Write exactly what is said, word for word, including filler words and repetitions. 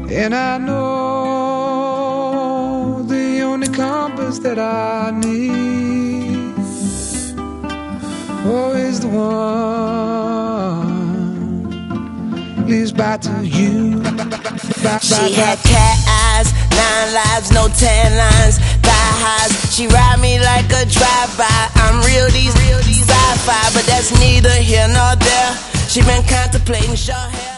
And I know the only compass that I need, oh, is the one leads back to you. Back, she back, had back. cat eyes, nine lives, no tan lines, thigh highs. She ride me like a drive-by. I'm real, these real, these sci-fi, but that's neither here nor there. She been contemplating short hair.